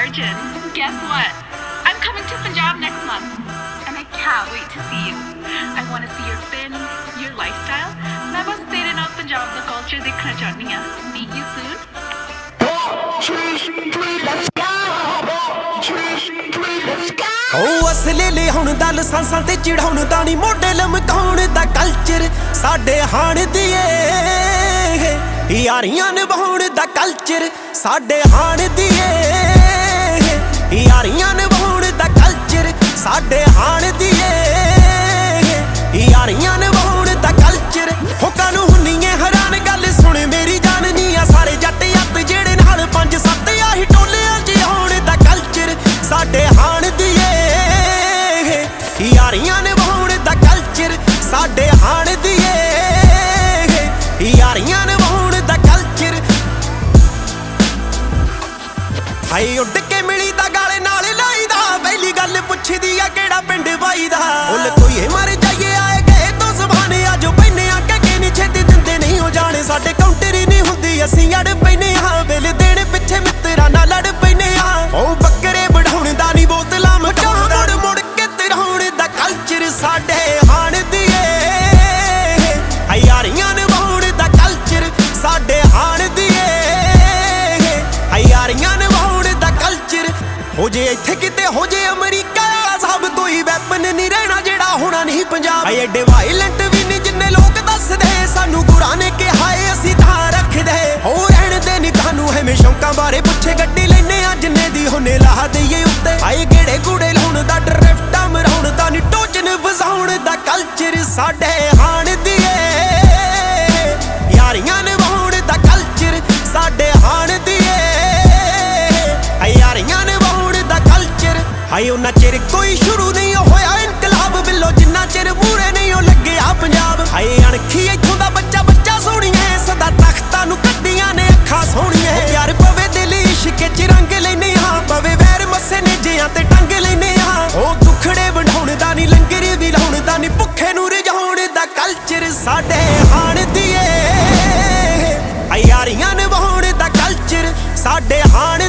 virgin. Guess what? I'm coming to Punjab next month. And I can't wait to see you. I want to see your fin, your lifestyle. मैं बस तेरे नाल पंजाब दा culture देखना चाहनी हां. Meet you soon. ਉਹ ਅਸਲੇ ਲਿਆਉਣ ਦਾ ਲਸਾਂਸਾਂ ਤੇ ਚੜਾਉਣ ਦਾ ਨਹੀਂ ਮੋਢੇ ਲਮਕਾਉਣ ਦਾ ਕਲਚਰ ਸਾਡੇ ਹਾਣ ਦੀ ਏ ਯਾਰੀਆਂ ਨਿਭਾਉਣ ਦਾ ਕਲਚਰ ਸਾਡੇ ਹਾਣ ਦੀ ਏ ਯਾਰੀਆਂ ਨਿਭਾਉਣ ਦਾ ਕਲਚਰ ਸਾਡੇ ਹਾਣ ਦੀ ਏ ਯਾਰੀਆਂ ਨਿਭਾਉਣ ਦਾ ਕਲਚਰ ਹੋ ਕਾਨੂੰ ਹੁੰਨੀ ਏ ਹੈਰਾਨ ਗੱਲ ਸੁਣ ਮੇਰੀ ਜਾਨ ਨੀ ਆ ਸਾਰੇ ਜੱਟ ਅੱਤ ਜਿਹੜੇ ਨਾਲ 5-7 ਆਹੀ ਟੋਲਿਆਂ 'ਚ ਆਉਣ ਦਾ ਕਲਚਰ ਸਾਡੇ ਹਾਣ ਦੀ ਯਾਰੀਆਂ ਨਿਭਾਉਣ ਦਾ ਕਲਚਰ ਸਾਡੇ ਹਾਣ ਦੀ ਯਾਰੀਆਂ ਨਿਭਾਉਣ ਦਾ ਕਲਚਰ ਹਾਏ ਉੱਡ ਕੇ ਮਿਲੀ ਦਾ ਗਾਲੇ ਨਾਲ ਲਾਈਦਾ ਪਹਿਲੀ ਗੱਲ ਪੁੱਛਦੀ ਆ ਕਿਹੜਾ ਪਿੰਡ ਬਾਈ ਦਾ ਉਲ ਕੋਈਏ ਮਰ ਜਾਈਏ ਆਏ ਗਏ ਤੋਂ ਜ਼ਬਾਨੇ ਆ ਜੋ ਪੈਨੇ ਆ ਕਿ ਨਹੀਂ ਛੇਤੀ ਦਿੰਦੇ ਨਹੀਂ ਹੋ ਜਾਣੇ ਸਾਡੇ ਕਾਊਂਟਰ ਹੀ ਨਹੀਂ ਹੁੰਦੀ ਅਸੀਂ ਅੜ ਪੈਨੇ ਹਾਂ ਵੇਲੇ ਦੇਣ ਪਿੱਛੇ ਮਿੱਤਰਾਂ ਨਾਲ ਲੜ ਪੈਨੇ ਆ ਉਹ ਬੱਕਰੇ ਵਢਾਉਣ ਦਾ ਨਹੀਂ ਬੋਤਲਾਂ ਮਟਾਉਣ ਮੁੜ ਮੁੜ ਕੇ ਤਰਾਉਣ ਦਾ ਕਲਚਰ ਸਾਡੇ ਹਾਣ ਦੀ ਏ ਯਾਰੀਆਂ ਨਿਭਾਉਣ ਦਾ ਕਲਚਰ ਸਾਡੇ ਹਾਣ ਦੀ ਏ ਯਾਰੀਆਂ ਨਿਭਾਉਣ ਦਾ ਕਲਚਰ ਹੋ ਜੇ ਇੱਥੇ ਕਿਤੇ ਹੋ ਜੇ ਅਮਰੀਕਾ ਵਾਲਾ ਸਭ ਕੋਈ ਵੈਪਨ ਨਹੀਂ ਰਹਿਣਾ ਜਿਹੜਾ ਹੋਣਾ ਨਹੀਂ ਪੰਜਾਬ ਐਡੇ ਵਾਇਲੈਂਟ ਵੀ ਨਹੀਂ ਜਿੰਨੇ ਲੋਕ ਦੱਸਦੇ ਸਾਨੂੰ ਗੁਰਾਂ ਨੇ ਕਿਹਾ ਏ ਅਸੀਂ ਤਾਂ ਰੱਖਦੇ ਹੋ ਰਹਿਣ ਦੇ ਨਹੀਂ ਤੁਹਾਨੂੰ ਐਵੇਂ ਸ਼ੌਂਕਾਂ ਬਾਰੇ ਪੁੱਛੇ ਗੱਡੀ ਲੈਨੇ ਆ ਜਿੰਨੇ ਦੀ ਹੋਨੇ ਲਾ ਦਈਏ ਉੱਤੇ ਆਏ ਗੇੜੇ ਗੂੜੇ ਲਾਉਣ ਦਾ ਡਰਿਫਟਾਂ ਮਰਾਉਣ ਦਾ ਨਹੀਂ ਟੋਚਨ ਵਜਾਉਣ ਦਾ ਕਲਚਰ ਸਾਡੇ ਹਾਣ ਦੀ ਏ ਯਾਰੀਆਂ ਨਿਭਾਉਣ ਦਾ ਕਲਚਰ ਸਾਡੇ ਹਾਣ ਦੀ ਏ ਯਾਰੀਆਂ ਨਿਭਾਉਣ ਦਾ ਕਲਚਰ ਹਾਏ ਉਹਨਾਂ ਚਿਰ ਕੋਈ ਸ਼ੁਰੂ ਨਹੀਂ ਹੋਇਆ ਇਨਕਲਾਬ ਬਿੱਲੋ ਜਿੰਨਾ ਚਿਰ ਮੂਰੇ ਨਹੀਂ ਉਹ ਲੱਗਿਆ ਪੰਜਾਬ ਹਾਏ ਅਣਖੀ ਇੱਥੋਂ ਦਾ ਬੱਚਾ ਬੱਚਾ ਸੋਹਣੀਏ ਸਦਾ ਤਖਤਾਂ ਨੂੰ ਕੱਢੀਆਂ ਨੇ ਅੱਖਾਂ ਸੋਹਣੀਏ ਪਿਆਰ ਪਵੇ ਦਿਲ ਇਸ਼ਕ 'ਚ ਰੰਗ ਲੈਨੇ ਹਾਂ ਪਵੇ ਵੈਰ ਮੱਸੇ ਨੇਜਿਆਂ ਤੇ ਟੰਗ ਲੈਨੇ ਹਾਂ ਉਹ ਦੁਖੜੇ ਵੰਡਾਉਣ ਦਾ ਨਹੀਂ ਲੰਗਰ ਵੀ ਲਾਉਣ ਦਾ ਨਹੀਂ ਭੁੱਖੇ ਨੂੰ ਰਜਾਉਣ ਦਾ ਕਲਚਰ ਸਾਡੇ ਹਾਣ ਦੀ ਏ ਯਾਰੀਆਂ ਨਿਭਾਉਣ ਦਾ ਕਲਚਰ ਸਾਡੇ ਹਾਣ